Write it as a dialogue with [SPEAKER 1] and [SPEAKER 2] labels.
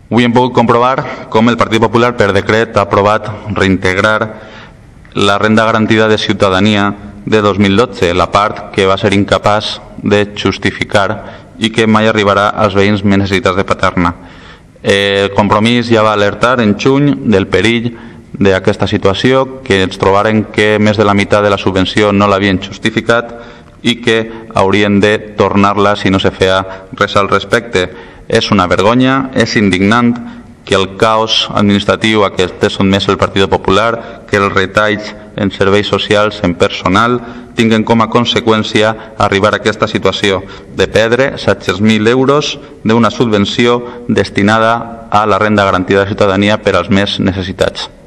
[SPEAKER 1] Avui hem pogut comprovar com el Partit Popular per decret ha aprovat reintegrar la renda garantida de ciutadania de 2012, la part que va ser incapaç de justificar i que mai arribarà als veïns més necessitats de Paterna. El Compromís ja va alertar en juny del perill d'aquesta situació, que ens trobaren que més de la meitat de la subvenció no l'havien justificat i que haurien de tornar-la si no se feia res al respecte. És una vergonya, és indignant que el caos administratiu a què té sotmès el Partit Popular, que els retalls en serveis socials, en personal, tinguen com a conseqüència arribar a aquesta situació de perdre 700.000 euros d'una subvenció destinada a la renda garantida de ciutadania per als més necessitats.